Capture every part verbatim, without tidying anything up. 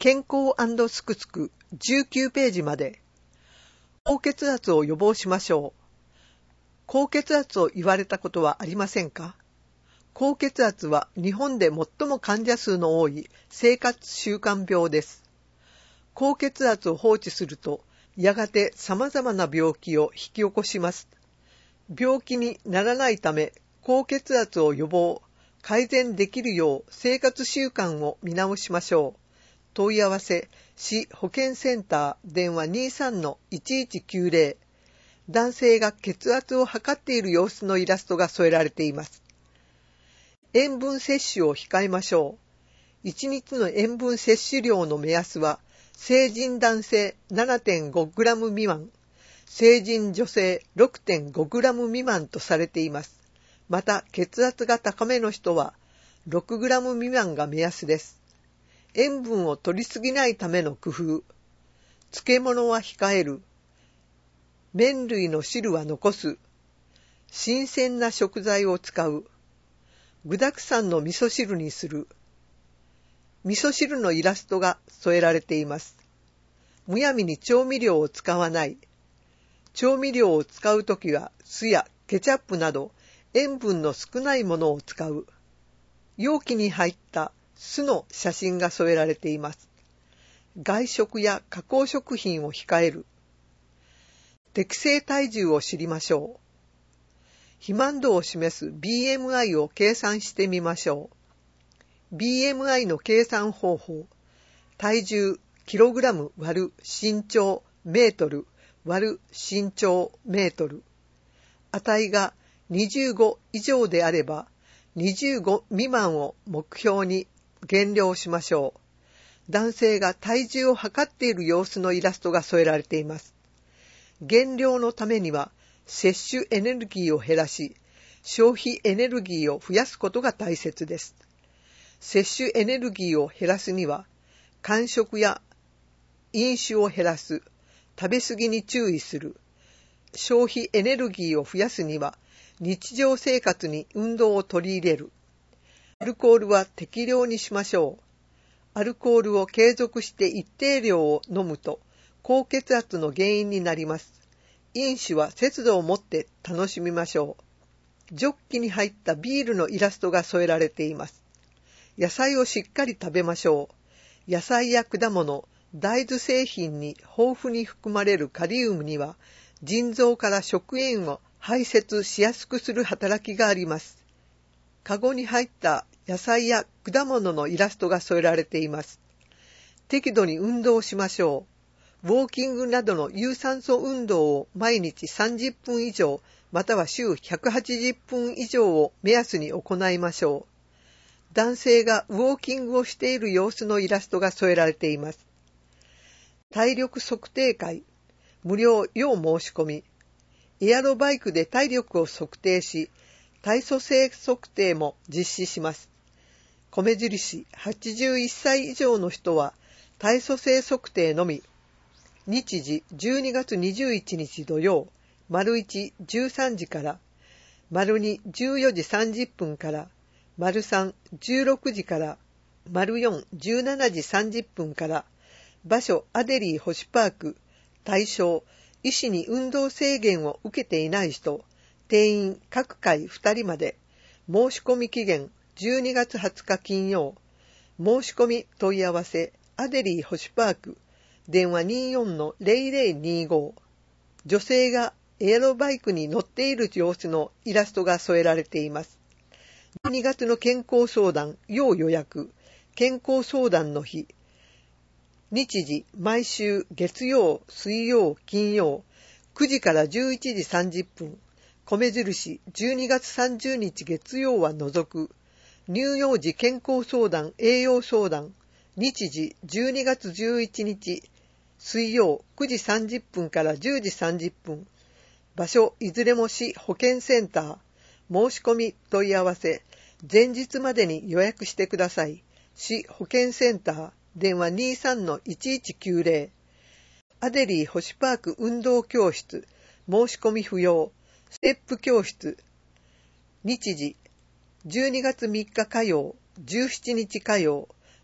健康&すくすくじゅうきゅうページまで。高血圧を予防しましょう。高血圧を言われたことはありませんか？高血圧は日本で最も患者数の多い生活習慣病です。高血圧を放置すると、やがて様々な病気を引き起こします。病気にならないため、高血圧を予防、改善できるよう生活習慣を見直しましょう。問い合わせ、市保健センター、電話 にじゅうさんのいちいちきゅうぜろ。男性が血圧を測っている様子のイラストが添えられています。塩分摂取を控えましょう。いちにちの塩分摂取量の目安は、成人男性 ななてんごグラム 未満、成人女性 ろくてんごグラム 未満とされています。また、血圧が高めの人は ろくグラム 未満が目安です。塩分を摂りすぎないための工夫。漬物は控える。麺類の汁は残す。新鮮な食材を使う。具沢山の味噌汁にする。味噌汁のイラストが添えられています。むやみに調味料を使わない。調味料を使うときは酢やケチャップなど塩分の少ないものを使う。容器に入った酢の写真が添えられています。外食や加工食品を控える。適正体重を知りましょう。肥満度を示す ビーエムアイ を計算してみましょう。ビーエムアイ の計算方法。体重キログラム割る身長メートル割る身長メートル。値がにじゅうご以上であればにじゅうご未満を目標に減量しましょう。男性が体重を測っている様子のイラストが添えられています。減量のためには摂取エネルギーを減らし、消費エネルギーを増やすことが大切です。摂取エネルギーを減らすには、間食や飲酒を減らす、食べ過ぎに注意する。消費エネルギーを増やすには、日常生活に運動を取り入れる。アルコールは適量にしましょう。アルコールを継続して一定量を飲むと、高血圧の原因になります。飲酒は節度を持って楽しみましょう。ジョッキに入ったビールのイラストが添えられています。野菜をしっかり食べましょう。野菜や果物、大豆製品に豊富に含まれるカリウムには、腎臓から食塩を排泄しやすくする働きがあります。カゴに入った野菜や果物のイラストが添えられています。適度に運動しましょう。ウォーキングなどの有酸素運動を毎日さんじゅっぷん以上、または週ひゃくはちじゅっぷん以上を目安に行いましょう。男性がウォーキングをしている様子のイラストが添えられています。体力測定会、無料要申し込み。エアロバイクで体力を測定し、体組成測定も実施します。米印はちじゅういっさい以上の人は体組成測定のみ。日時じゅうにがつにじゅういちにち土曜、丸いちじゅうさんじから、丸にじゅうよじさんじゅっぷんから、丸さんじゅうろくじから、丸よんじゅうしちじさんじゅっぷんから、場所アデリー星パーク、対象、医師に運動制限を受けていない人、定員各回ふたりまで、申し込み期限じゅうにがつはつか金曜、申し込み問い合わせアデリー星パーク、電話 にじゅうよんのぜろぜろにじゅうご。女性がエアロバイクに乗っている様子のイラストが添えられています。じゅうにがつの健康相談要予約、健康相談の日。日時、毎週月曜、水曜、金曜、くじからじゅういちじさんじゅっぷん。米印、じゅうにがつさんじゅうにち月曜は除く。乳幼児健康相談、栄養相談。日時、じゅうにがつじゅういちにち、水曜、くじさんじゅっぷんからじゅうじさんじゅっぷん。場所、いずれも市保健センター。申し込み、問い合わせ。前日までに予約してください。市保健センター。電話 にじゅうさんのいちいちきゅうぜろ。アデリー星パーク運動教室。申し込み不要。ステップ教室。日時。じゅうにがつみっか火曜。じゅうしちにち火曜。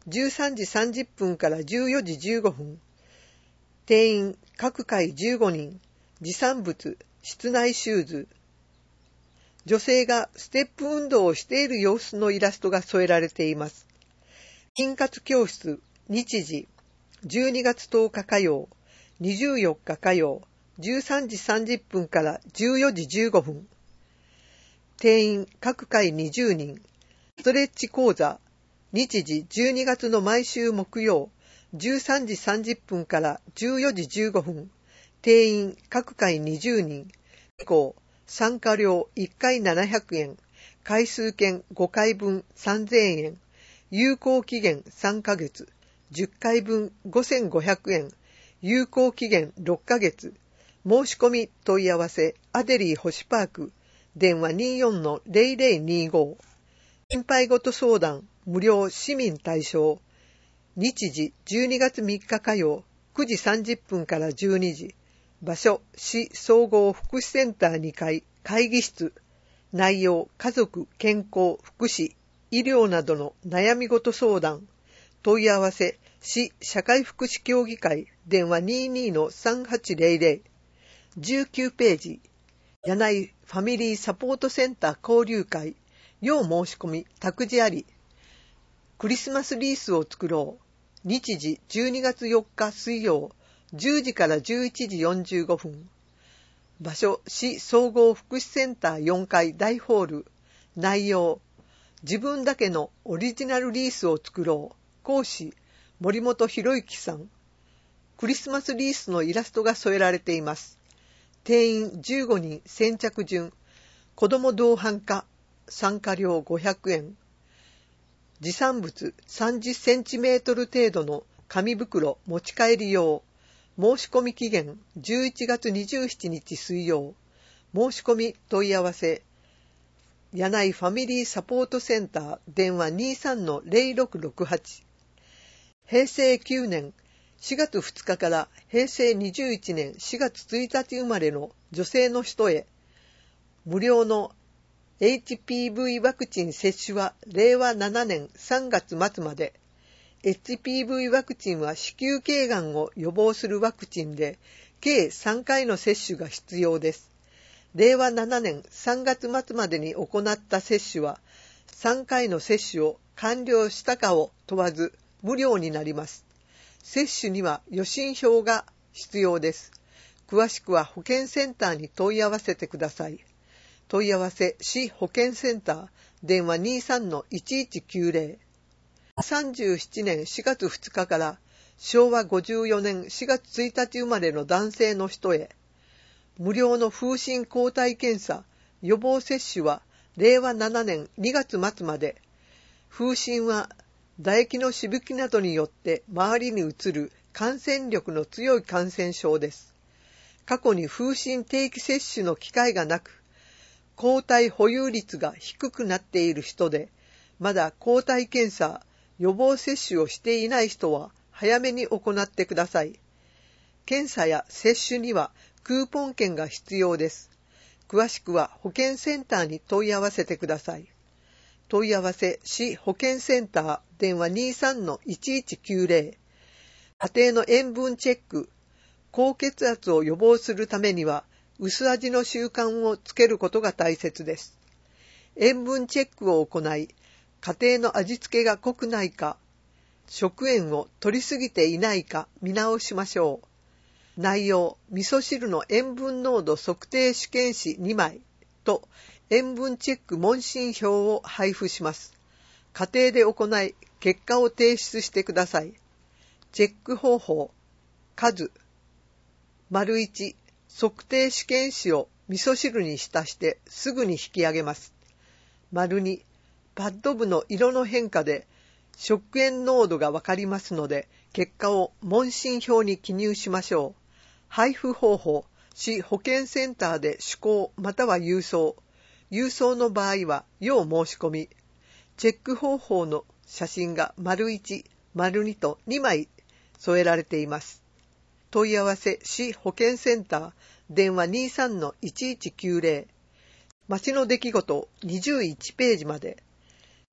じゅうさんじさんじゅっぷんからじゅうよじじゅうごふん。定員各回じゅうごにん。持参物、室内シューズ。女性がステップ運動をしている様子のイラストが添えられています。筋活教室、日時、じゅうにがつとおか火曜、にじゅうよっか火曜、じゅうさんじさんじゅっぷんからじゅうよじじゅうごふん。定員各回にじゅうにん。ストレッチ講座、日時じゅうにがつの毎週木曜、じゅうさんじさんじゅっぷんからじゅうよじじゅうごふん。定員各回にじゅうにん。以降、参加料いっかいななひゃくえん。回数券ごかいぶんさんぜんえん。有効期限さんかげつ。じゅっかいぶんごせんごひゃくえん。有効期限ろっかげつ。申し込み問い合わせアデリー星パーク。電話 にじゅうよんのゼロゼロにじゅうご。心配事相談無料市民対象。日時じゅうにがつみっか火曜くじさんじゅっぷんからじゅうにじ。場所市総合福祉センターにかい会議室。内容家族健康福祉医療などの悩み事相談。問い合わせ市社会福祉協議会電話 にじゅうにのさんはちゼロゼロ。じゅうきゅうページ。柳井ファミリーサポートセンター交流会。要申し込み託児あり。クリスマスリースを作ろう。日時じゅうにがつよっか水曜、じゅうじからじゅういちじよんじゅうごふん。場所、市総合福祉センターよんかい大ホール。内容、自分だけのオリジナルリースを作ろう。講師、森本博之さん。クリスマスリースのイラストが添えられています。定員じゅうごにん先着順。子ども同伴化。参加料ごひゃくえん。持参物さんじゅっセンチメートル程度の紙袋持ち帰り用。申し込み期限じゅういちがつにじゅうしちにち水曜。申し込み問い合わせ柳井ファミリーサポートセンター電話 にじゅうさんのゼロろくろくはち。へいせいきゅうねんしがつふつかからへいせいにじゅういちねんしがつついたち生まれの女性の人へ無料のエイチピーブイ ワクチン接種はれいわななねんさんがつ末まで。エイチピーブイ ワクチンは子宮頸がんを予防するワクチンで、計さんかいの接種が必要です。れいわななねんさんがつ末までに行った接種は、さんかいの接種を完了したかを問わず無料になります。接種には予診票が必要です。詳しくは保健センターに問い合わせてください。問い合わせ市保健センター電話 にじゅうさんのいちいちきゅうゼロ。さんじゅうななねんしがつふつかからしょうわごじゅうよねんしがつついたち生まれの男性の人へ無料の風疹抗体検査予防接種はれいわななねんにがつ末まで。風疹は唾液のしぶきなどによって周りに移る感染力の強い感染症です。過去に風疹定期接種の機会がなく抗体保有率が低くなっている人で、まだ抗体検査、予防接種をしていない人は早めに行ってください。検査や接種にはクーポン券が必要です。詳しくは保健センターに問い合わせてください。問い合わせ市保健センター電話 にじゅうさんのいちいちきゅうゼロ。家庭の塩分チェック、高血圧を予防するためには、薄味の習慣をつけることが大切です。塩分チェックを行い、家庭の味付けが濃くないか、食塩を摂りすぎていないか見直しましょう。内容、味噌汁の塩分濃度測定試験紙にまいと塩分チェック問診票を配布します。家庭で行い、結果を提出してください。チェック方法、数、丸いち、測定試験紙を味噌汁に浸してすぐに引き上げます。丸に、パッド部の色の変化で食塩濃度がわかりますので、結果を問診票に記入しましょう。配布方法、市保健センターで手工または郵送。郵送の場合は要申し込み。チェック方法の写真が丸いち、丸にとにまい添えられています。問い合わせ市保健センター電話 にじゅうさんのいちいちきゅうゼロ。町の出来事にじゅういちページまで。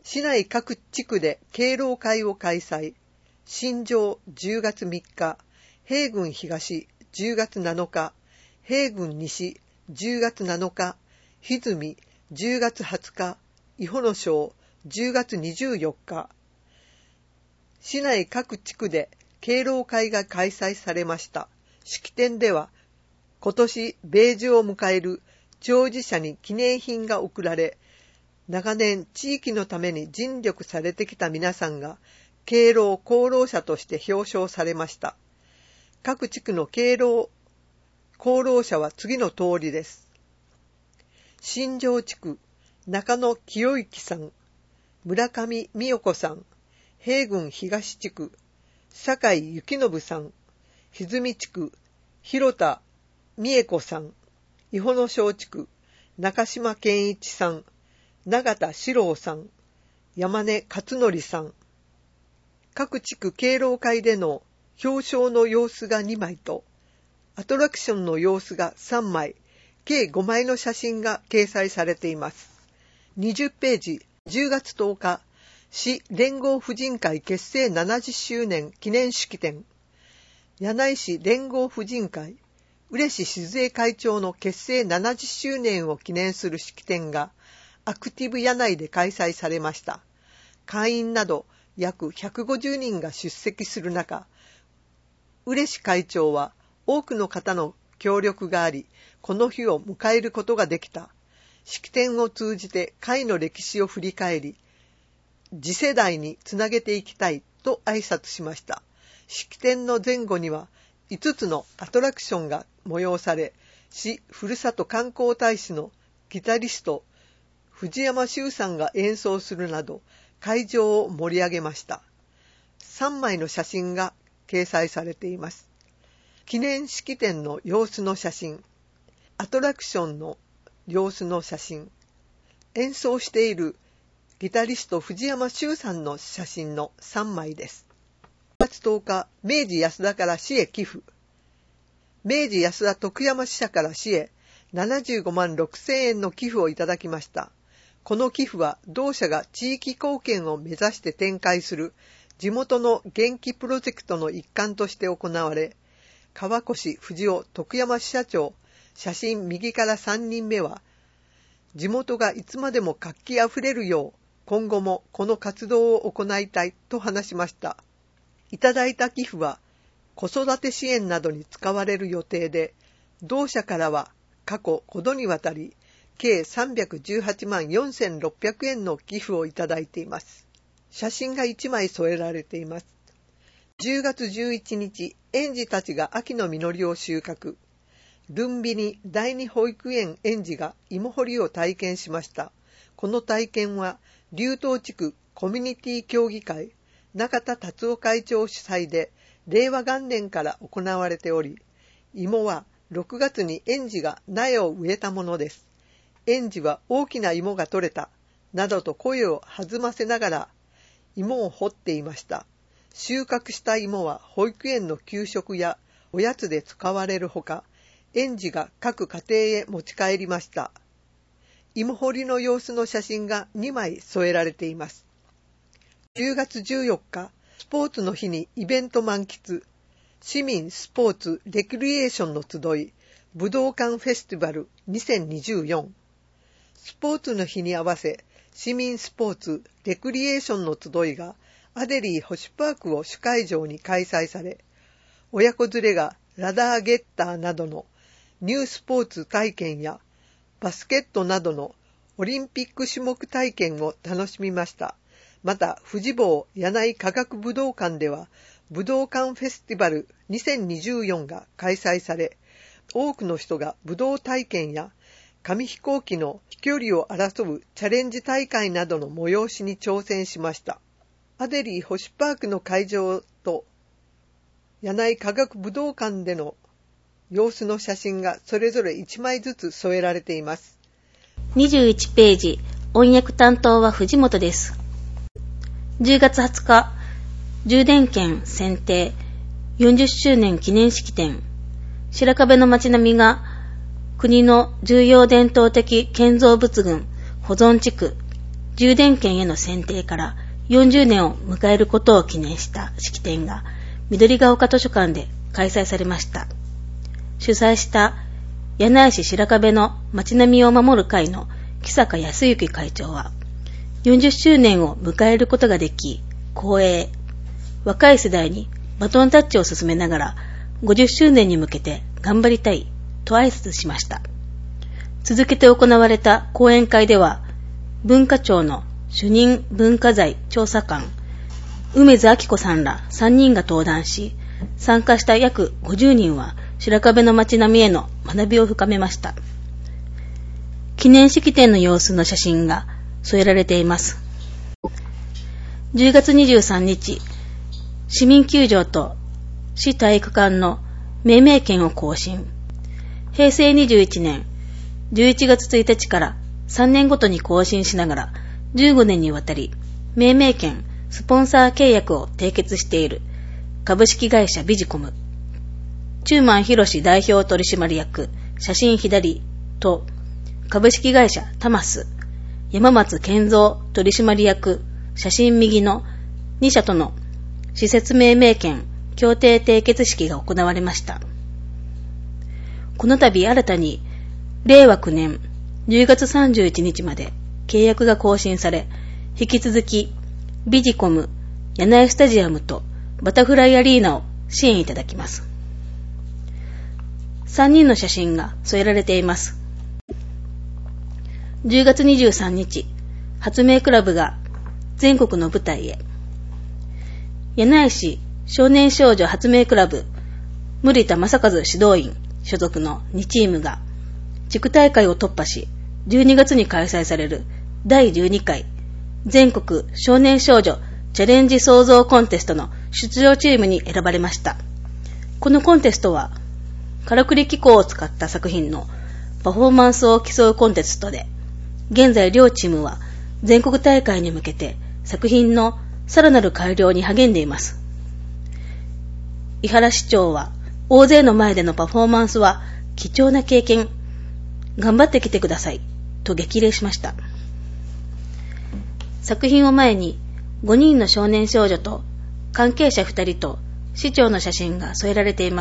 市内各地区で敬老会を開催。新庄じゅうがつみっか、平郡東じゅうがつなのか、平郡西じゅうがつなのか、歪みじゅうがつはつか、伊保野町じゅうがつにじゅうよっか。市内各地区で敬老会が開催されました。式典では、今年米寿を迎える長寿者に記念品が贈られ、長年地域のために尽力されてきた皆さんが敬老功労者として表彰されました。各地区の敬老功労者は次の通りです。新庄地区、中野清之さん、村上美代子さん、平郡東地区、酒井幸信さん、歪み地区、広田美恵子さん、伊保野小地区、中島健一さん、永田史郎さん、山根勝則さん。各地区敬老会での表彰の様子がにまいと、アトラクションの様子がさんまい、計ごまいの写真が掲載されています。にじゅっページ、じゅうがつとおか、市連合婦人会結成ななじゅっしゅうねん記念式典。柳井市連合婦人会、嬉静江会長の結成ななじゅっしゅうねんを記念する式典が、アクティブ柳井で開催されました。会員など約ひゃくごじゅうにんが出席する中、嬉会長は多くの方の協力があり、この日を迎えることができた。式典を通じて会の歴史を振り返り、次世代につなげていきたいと挨拶しました。式典の前後には、いつつのアトラクションが催され、市ふるさと観光大使のギタリスト、藤山修さんが演奏するなど、会場を盛り上げました。さんまいの写真が掲載されています。記念式典の様子の写真、アトラクションの様子の写真、演奏しているギタリスト藤山修さんの写真のさんまいです。しがつとおか、明治安田から市へ寄付。明治安田徳山支社から市へななじゅうごまんろくせんえんの寄付をいただきました。この寄付は同社が地域貢献を目指して展開する地元の元気プロジェクトの一環として行われ、川越藤尾徳山支社長、写真右からさんにんめは、地元がいつまでも活気あふれるよう、今後もこの活動を行いたいと話しました。いただいた寄付は子育て支援などに使われる予定で、同社からは過去ごどにわたり、計さんびゃくじゅうはちまんよんせんろっぴゃくえんの寄付をいただいています。写真がいちまい添えられています。じゅうがつじゅういちにち、園児たちが秋の実りを収穫。ルンビニ第二保育園園児が芋掘りを体験しました。この体験は、龍東地区コミュニティ協議会、中田達夫会長主催で、令和元年から行われており、芋はろくがつに園児が苗を植えたものです。園児は大きな芋が取れた、などと声を弾ませながら芋を掘っていました。収穫した芋は保育園の給食やおやつで使われるほか、園児が各家庭へ持ち帰りました。芋掘りの様子の写真がにまい添えられています。じゅうがつじゅうよっか、スポーツの日にイベント満喫、市民スポーツレクリエーションの集い、武道館フェスティバルにせんにじゅうよん。スポーツの日に合わせ、市民スポーツレクリエーションの集いがアデリー星パークを主会場に開催され、親子連れがラダーゲッターなどのニュースポーツ体験やバスケットなどのオリンピック種目体験を楽しみました。また、富士坊柳井科学武道館では、武道館フェスティバルにせんにじゅうよんが開催され、多くの人が武道体験や紙飛行機の飛距離を争うチャレンジ大会などの催しに挑戦しました。アデリー星パークの会場と柳井科学武道館での様子の写真がそれぞれいちまいずつ添えられています。 にじゅういちページ、音訳担当は藤本です。じゅうがつはつか、充電券選定よんじゅっしゅうねん記念式典。白壁の街並みが国の重要伝統的建造物群保存地区充電券への選定からよんじゅうねんを迎えることを記念した式典が緑が丘図書館で開催されました。主催した柳井市白壁の街並みを守る会の木坂康之会長は、よんじゅっしゅうねんを迎えることができ、光栄、若い世代にバトンタッチを進めながらごじゅっしゅうねんに向けて頑張りたいと挨拶しました。続けて行われた講演会では、文化庁の主任文化財調査官、梅津明子さんらさんにんが登壇し、参加した約ごじゅうにんは白壁の街並みへの学びを深めました。記念式典の様子の写真が添えられています。じゅうがつにじゅうさんにち、市民球場と市体育館の命名権を更新。へいせいにじゅういちねんじゅういちがつついたちからさんねんごとに更新しながらじゅうごねんにわたり命名権スポンサー契約を締結している株式会社ビジコム、中満博代表取締役写真左と株式会社タマス山松健三取締役写真右のにしゃとの施設命名権協定締結式が行われました。この度新たにれいわきゅうねんじゅうがつさんじゅういちにちまで契約が更新され、引き続きビジコム柳井スタジアムとバタフライアリーナを支援いただきます。さんにんの写真が添えられています。じゅうがつにじゅうさんにち、発明クラブが全国の舞台へ。柳井市少年少女発明クラブ森田正和指導員所属のにチームが地区大会を突破し、じゅうにがつに開催されるだいじゅうにかい全国少年少女チャレンジ創造コンテストの出場チームに選ばれました。このコンテストはからくり機構を使った作品のパフォーマンスを競うコンテストで、現在両チームは全国大会に向けて作品のさらなる改良に励んでいます。伊原市長は、大勢の前でのパフォーマンスは貴重な経験、頑張ってきてくださいと激励しました。作品を前にごにんの少年少女と関係者ふたりと市長の写真が添えられています。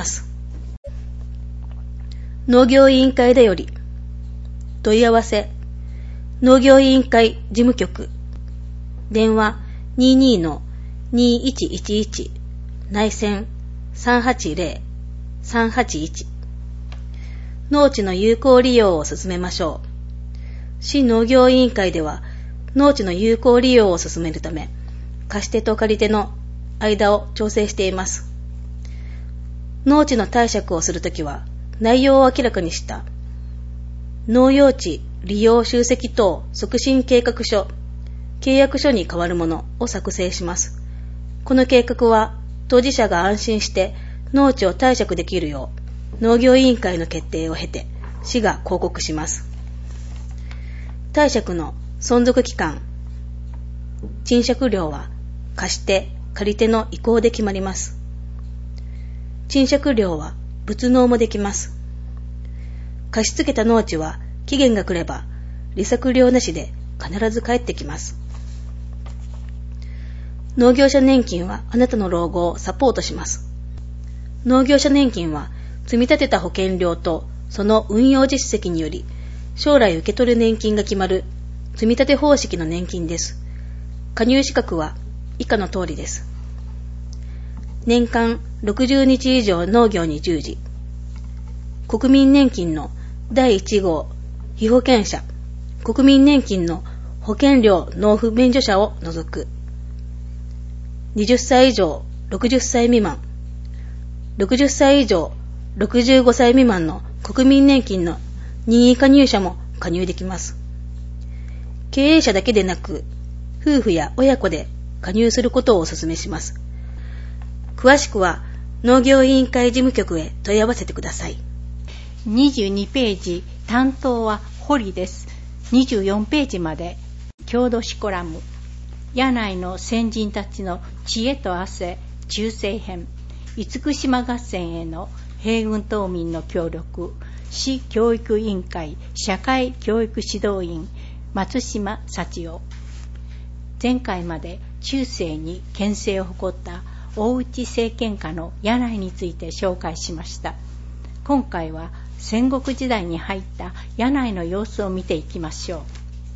農業委員会だより問い合わせ農業委員会事務局電話 にじゅうにのにいちいちいち 内線 さんはちぜろ さんはちいち。農地の有効利用を進めましょう。市農業委員会では農地の有効利用を進めるため、貸し手と借り手の間を調整しています。農地の貸借をするときは内容を明らかにした農用地利用集積等促進計画書、契約書に代わるものを作成します。この計画は当事者が安心して農地を貸借できるよう農業委員会の決定を経て市が公告します。貸借の存続期間、賃借料は貸し手、借り手の意向で決まります。賃借料は物納もできます。貸し付けた農地は期限が来れば利息料なしで必ず返ってきます。農業者年金はあなたの老後をサポートします。農業者年金は積み立てた保険料とその運用実績により将来受け取る年金が決まる積み立て方式の年金です。加入資格は以下の通りです。年間ろくじゅうにち以上農業に従事。国民年金のだいいちごう被保険者、国民年金の保険料納付免除者を除く。はたち以上ろくじゅっさい未満、ろくじゅっさい以上ろくじゅうごさい未満の国民年金の任意加入者も加入できます。経営者だけでなく、夫婦や親子で加入することをお勧めします。詳しくは農業委員会事務局へ問い合わせてください。 にじゅうにページ、担当は堀です。にじゅうよんページまで郷土史コラム、柳井の先人たちの知恵と汗中世編、厳島合戦への平郡島民の協力、市教育委員会社会教育指導員松島幸男、 前回まで中世に権勢を誇った大内政権下の柳井について紹介しました。今回は戦国時代に入った柳井の様子を見ていきましょ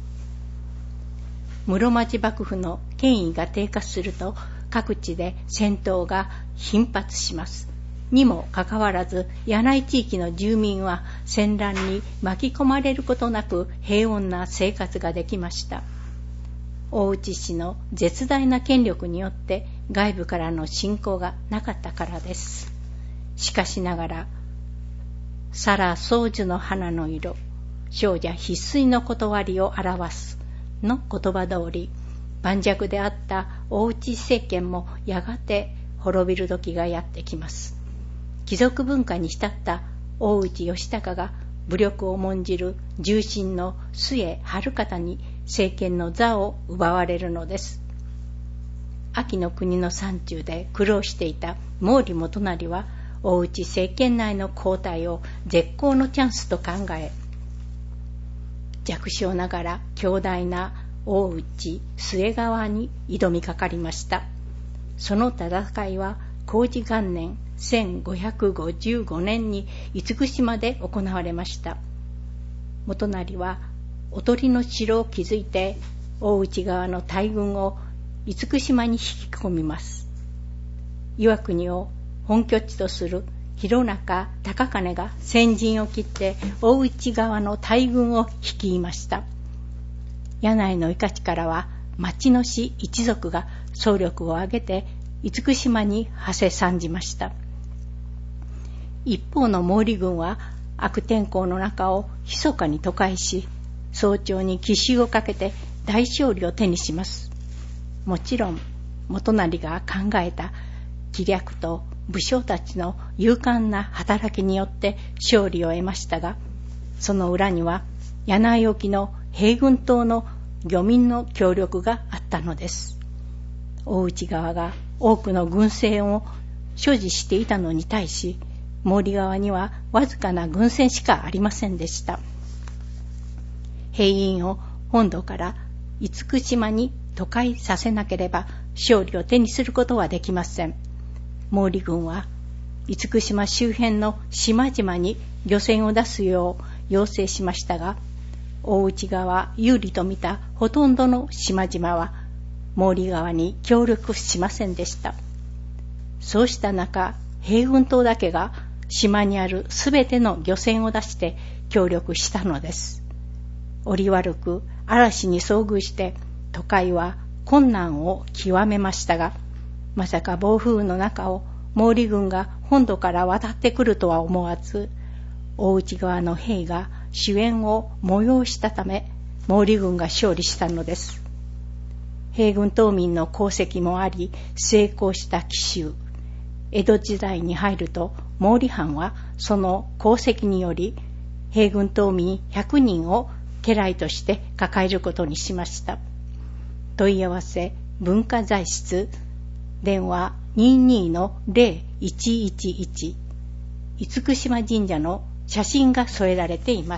う。室町幕府の権威が低下すると各地で戦闘が頻発します。にもかかわらず柳井地域の住民は戦乱に巻き込まれることなく平穏な生活ができました。大内氏の絶大な権力によって外部からの侵攻がなかったからです。しかしながら、皿宗樹の花の色、少女必須の断りを表すの言葉通り、盤石であった大内政権もやがて滅びる時がやってきます。貴族文化に浸った大内義高が武力を重んじる重臣の末春方に政権の座を奪われるのです。安芸国の山中で苦労していた毛利元就は大内政権内の交代を絶好のチャンスと考え、弱小ながら強大な大内末川に挑みかかりました。その戦いは弘治元年せんごひゃくごじゅうごねんに厳島で行われました。元就はおとりの城を築いて大内側の大軍を厳島に引き込みます。岩国を本拠地とする弘中高兼が先陣を切って大内側の大軍を率いました。柳井の生からは町の士一族が総力を挙げて厳島に馳せ参じました。一方の毛利軍は悪天候の中を密かに渡海し、早朝に奇襲をかけて大勝利を手にします。もちろん元就が考えた気略と武将たちの勇敢な働きによって勝利を得ましたが、その裏には柳井沖の平郡島の漁民の協力があったのです。大内側が多くの軍船を所持していたのに対し、毛利側にはわずかな軍船しかありませんでした。兵員を本土から厳島に渡海させなければ勝利を手にすることはできません。毛利軍は厳島周辺の島々に漁船を出すよう要請しましたが、大内側有利と見たほとんどの島々は毛利側に協力しませんでした。そうした中、平郡島だけが島にあるすべての漁船を出して協力したのです。折悪く嵐に遭遇して渡海は困難を極めましたが、まさか暴風雨の中を毛利軍が本土から渡ってくるとは思わず、大内側の兵が主演を催したため毛利軍が勝利したのです。平郡島民の功績もあり成功した奇襲。江戸時代に入ると毛利藩はその功績により平郡島民ひゃくにんを家来として抱えることにしました。問い合わせ文化財室電話 にじゅうに の ゼロいちいちいち 厳島神社の写真が添えられています。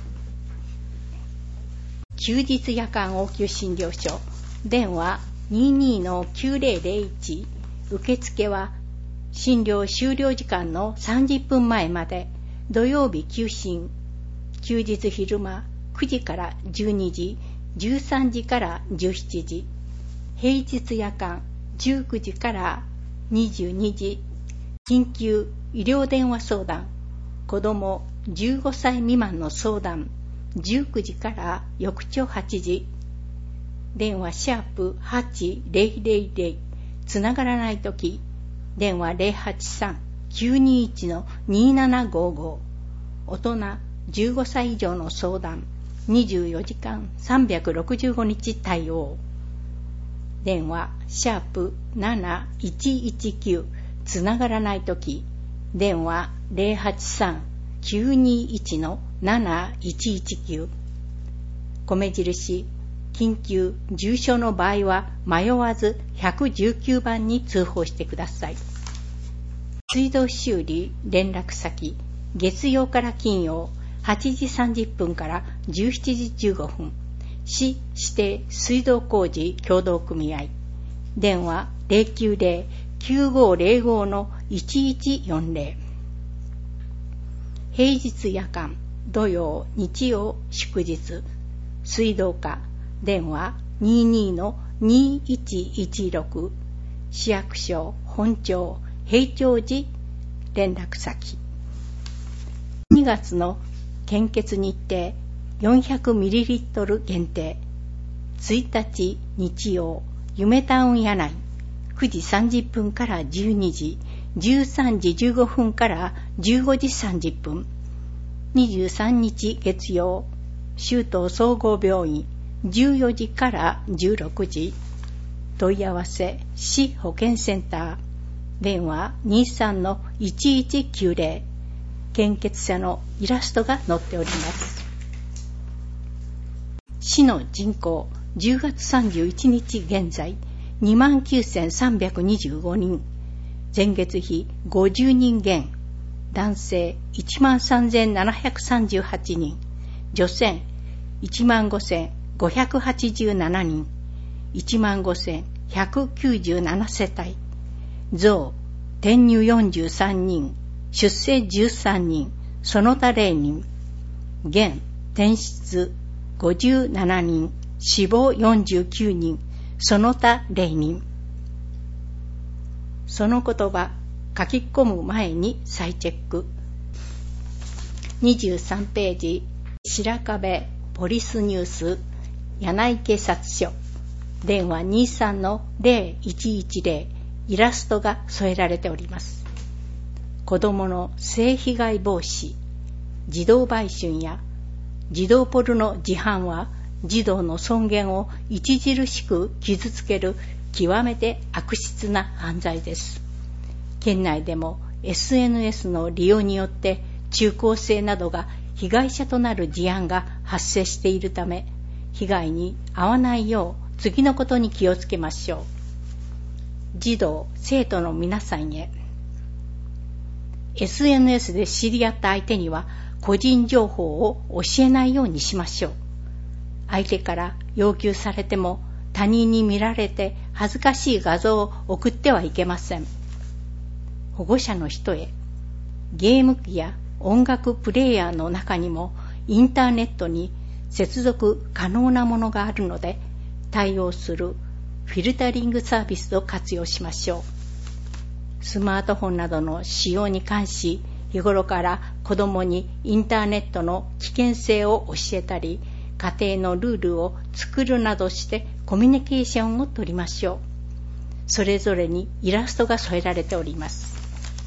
休日夜間応急診療所電話 にじゅうに の きゅうゼロゼロいち 受付は診療終了時間のさんじゅっぷんまえまで、土曜日休診、休日昼間くじからじゅうにじ、じゅうさんじからじゅうしちじ、平日夜間じゅうくじからにじゅうにじ、緊急医療電話相談、子どもじゅうごさい未満の相談、じゅうくじから翌朝はちじ、電話シャープはちゼロゼロゼロ、つながらないとき、電話 ゼロはちさん きゅうにいち の にななごご、大人じゅうごさい以上の相談、にじゅうよじかんさんびゃくろくじゅうごにち対応。電話シャープなないちいちきゅう、つながらないとき、電話 ゼロはちさん きゅうにいち のなないちいちきゅう。米印緊急重症の場合は迷わずいちいちきゅうばんに通報してください。水道修理連絡先、月曜から金曜はちじさんじゅっぷんからじゅうしちじじゅうごふん、 市指定水道工事協同組合。電話 ゼロきゅうゼロ きゅうごゼロご のいちいちよんゼロ。平日夜間、土曜、日曜、祝日、水道課、電話 にじゅうにのにいちいちろく、市役所本庁平町寺連絡先。にがつの献血日程 よんひゃくミリリットル 限定。ついたち日曜、夢タウン柳井くじさんじゅっぷんからじゅうにじ、じゅうさんじじゅうごふんからじゅうごじさんじゅっぷん。にじゅうさんにち月曜、州東総合病院じゅうよじからじゅうろくじ。問い合わせ市保健センター。電話 にじゅうさんのいちいちきゅうゼロ。献血者のイラストが載っております。市の人口じゅうがつさんじゅういちにち現在 にまんきゅうせんさんびゃくにじゅうごにん。前月比ごじゅうにん減。男性 いちまんさんぜんななひゃくさんじゅうはちにん。女性 いちまんごせんごひゃくはちじゅうななにん。いちまんごせんひゃくきゅうじゅうななせたい。増、転入よんじゅうさんにん。出生じゅうさんにん、その他ゼロにん。減、転出ごじゅうななにん、死亡よんじゅうきゅうにん、その他ゼロにん。その言葉、書き込む前に再チェック。にじゅうさんページ、白壁ポリスニュース、柳井警察署。電話 にじゅうさんのゼロいちいちゼロ。イラストが添えられております。子どもの性被害防止、児童売春や児童ポルノ自販は児童の尊厳を著しく傷つける極めて悪質な犯罪です。県内でも エスエヌエス の利用によって中高生などが被害者となる事案が発生しているため、被害に遭わないよう次のことに気をつけましょう。児童、生徒の皆さんへ。エスエヌエス で知り合った相手には個人情報を教えないようにしましょう。相手から要求されても他人に見られて恥ずかしい画像を送ってはいけません。保護者の人へ。ゲーム機や音楽プレイヤーの中にもインターネットに接続可能なものがあるので、対応するフィルタリングサービスを活用しましょう。スマートフォンなどの使用に関し、日頃から子どもにインターネットの危険性を教えたり、家庭のルールを作るなどしてコミュニケーションをとりましょう。それぞれにイラストが添えられております。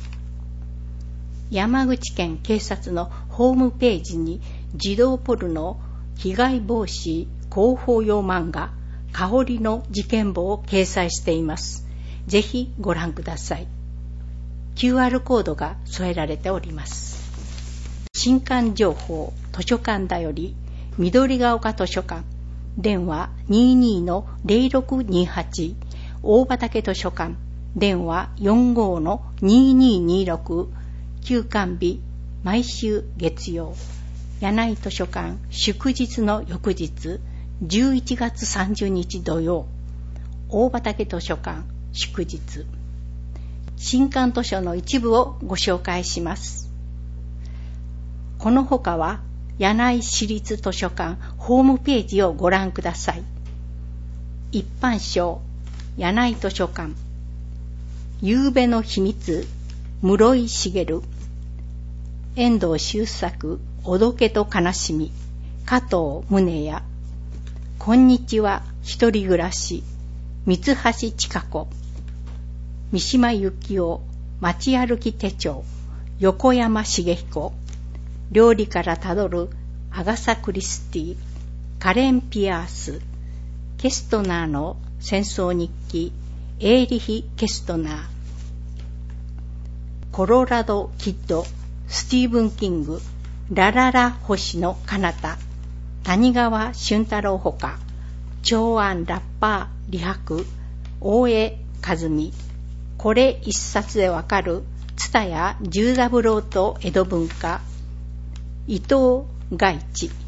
山口県警察のホームページに児童ポルノ被害防止広報用漫画香りの事件簿を掲載しています。ぜひご覧ください。キューアール コードが添えられております。新刊情報図書館だより緑が丘図書館。電話 にじゅうにのゼロろくにはち。大畑図書館。電話 よんじゅうごのにじゅうににじゅうろく。休館日毎週月曜。柳井図書館祝日の翌日じゅういちがつさんじゅうにち土曜。大畑図書館祝日。新刊図書の一部をご紹介します。この他は柳井市立図書館ホームページをご覧ください。一般賞柳井図書館。夕べの秘密室井茂。遠藤周作おどけと悲しみ加藤宗也。こんにちは一人暮らし三橋千佳子。三島由紀夫街歩き手帳横山茂彦。料理からたどるアガサ・クリスティ。カレン・ピアース。ケストナーの戦争日記エーリヒ・ケストナー。コロラド・キッドスティーブン・キングラララ星の彼方。谷川俊太郎ほか。長安ラッパー李白大江和美。これ一冊でわかる蔦屋十三郎と江戸文化。伊藤外地。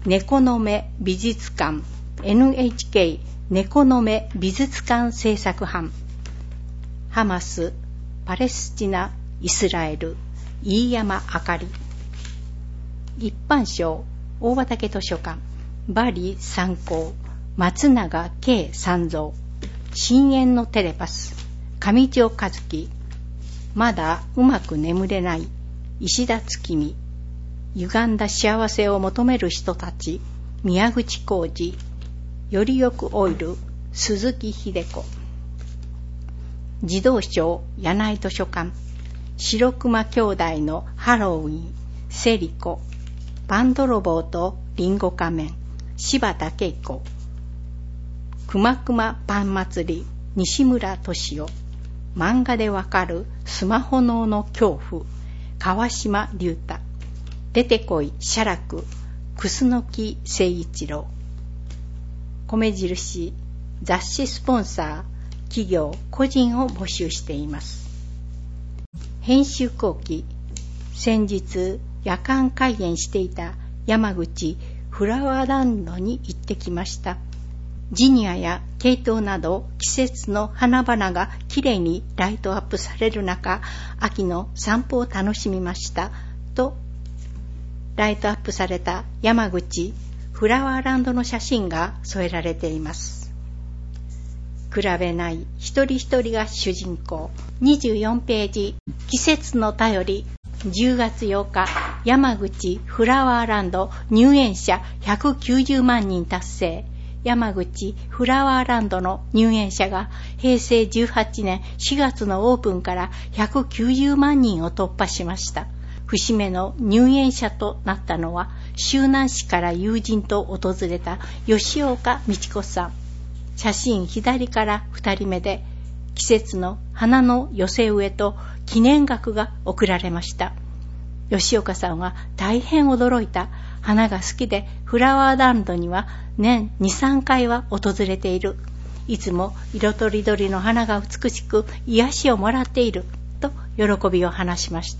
猫の目美術館 エヌエイチケー 猫の目美術館制作班、ハマス、パレスチナ、イスラエル、飯山あかり。一般賞、大畑図書館、バリ参考、松永慶三蔵。深淵のテレパス、上条和樹。まだうまく眠れない、石田月見。歪んだ幸せを求める人たち、宮口浩二。よりよくオイル、鈴木秀子。児童賞、柳井図書館、白熊兄弟のハロウィン、セリコ。パン泥棒とリンゴ仮面、柴田恵子。くまくまパン祭り、西村俊夫。漫画でわかるスマホ脳の恐怖、川島隆太。出てこい写楽、楠木誠一郎。米印、雑誌スポンサー、企業、個人を募集しています。編集後期、先日夜間開園していた山口フラワーランドに行ってきました。ジニアやケイトウなど季節の花々がきれいにライトアップされる中、秋の散歩を楽しみましたと、ライトアップされた山口フラワーランドの写真が添えられています。比べない一人一人が主人公。にじゅうよんページ、季節の便り。じゅうがつようか、山口フラワーランド入園者ひゃくきゅうじゅうまんにん達成。山口フラワーランドの入園者がへいせいじゅうはちねんしがつのオープンからひゃくきゅうじゅうまんにんを突破しました。節目の入園者となったのは、周南市から友人と訪れた吉岡美智子さん。写真左からふたりめで、季節の花の寄せ植えと記念額が贈られました。吉岡さんは大変驚いた。花が好きでフラワーランドには年に、さんかいは訪れている。いつも色とりどりの花が美しく癒しをもらっていると喜びを話しました。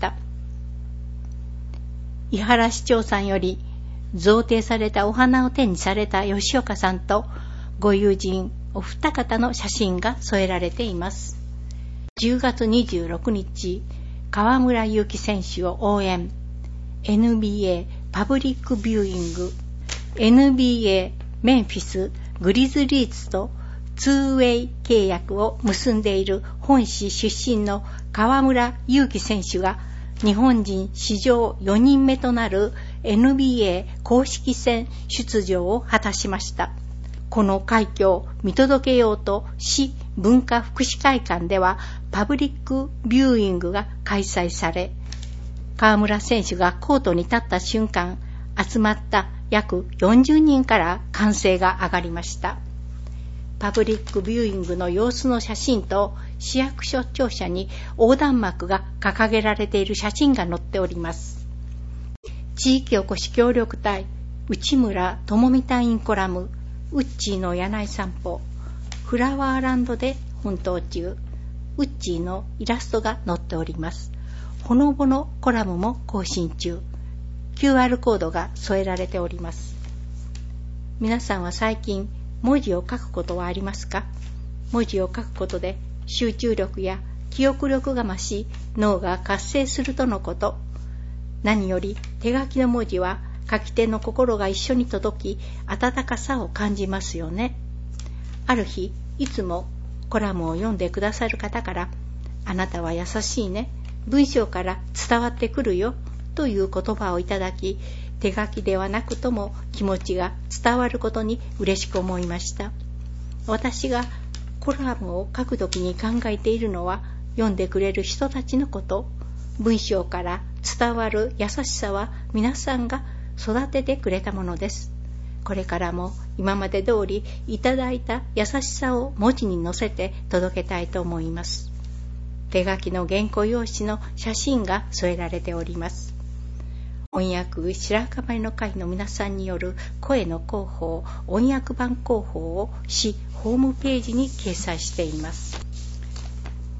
伊原市長さんより贈呈されたお花を手にされた吉岡さんとご友人お二方の写真が添えられています。じゅうがつにじゅうろくにち、河村勇輝選手を応援。エヌビーエー パブリックビューイング。エヌビーエー メンフィスグリズリーズとツーウェイ契約を結んでいる本市出身の河村勇輝選手が日本人史上よにんめとなる エヌビーエー 公式戦出場を果たしました。この快挙を見届けようと市文化福祉会館ではパブリックビューイングが開催され、河村選手がコートに立った瞬間、集まった約よんじゅうにんから歓声が上がりました。パブリックビューイングの様子の写真と市役所庁舎に横断幕が掲げられている写真が載っております。地域おこし協力隊内村智美隊員コラム、ウッチーの柳井散歩、フラワーランドで奮闘中、ウッチーのイラストが載っております。ほのぼのコラムも更新中。キューアール コードが添えられております。皆さんは最近文字を書くことはありますか？文字を書くことで集中力や記憶力が増し、脳が活性するとのこと。何より手書きの文字は書き手の心が一緒に届き、温かさを感じますよね。ある日、いつもコラムを読んでくださる方から、あなたは優しいね、文章から伝わってくるよという言葉をいただき、手書きではなくとも気持ちが伝わることに嬉しく思いました。私がコラムを書くときに考えているのは、読んでくれる人たちのこと。文章から伝わる優しさは皆さんが育ててくれたものです。これからも今まで通りいただいた優しさを文字に載せて届けたいと思います。手書きの原稿用紙の写真が添えられております。音訳白樺の会の皆さんによる声の広報、音訳版広報を市ホームページに掲載しています。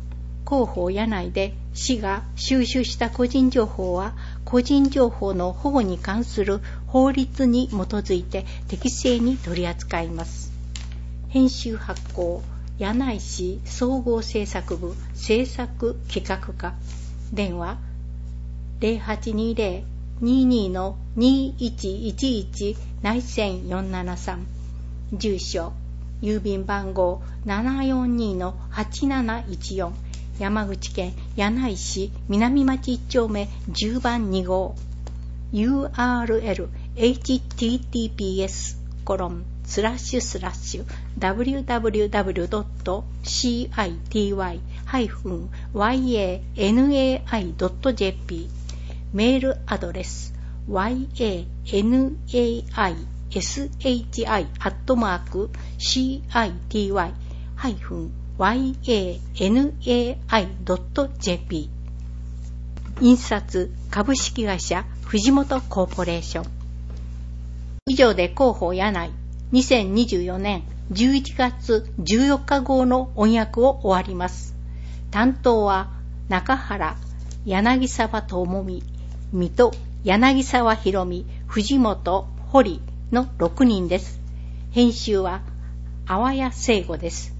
広報柳井で市が収集した個人情報は個人情報の保護に関する法律に基づいて適正に取り扱います。編集発行柳井市総合政策部政策企画課、電話 ゼロはちにゼロ にに の にいちいちいち 内線よんななさん、住所郵便番号 ななよんに の はちなないちよん、山口県柳井市南町いち丁目じゅうばんに号、 ユーアールエル エイチティーティーピーエス コロンスラッシュスラッシュ ダブリューダブリューダブリュー ドット シーアイティーワイ ハイフン ワイエーエヌエーアイ ドット ジェーピー、 メールアドレス ワイエーエヌエーアイエスエイチアイ アットマーク シーアイティーワイ ハイフン ワイエーエヌエーアイ ドット ジェーピー、 印刷株式会社藤本コーポレーション。以上で広報柳井にせんにじゅうよねんじゅういちがつじゅうよっか号の翻訳を終わります。担当は中原、柳沢智美、水戸、柳沢博美、藤本、堀のろくにんです。編集は淡谷聖吾です。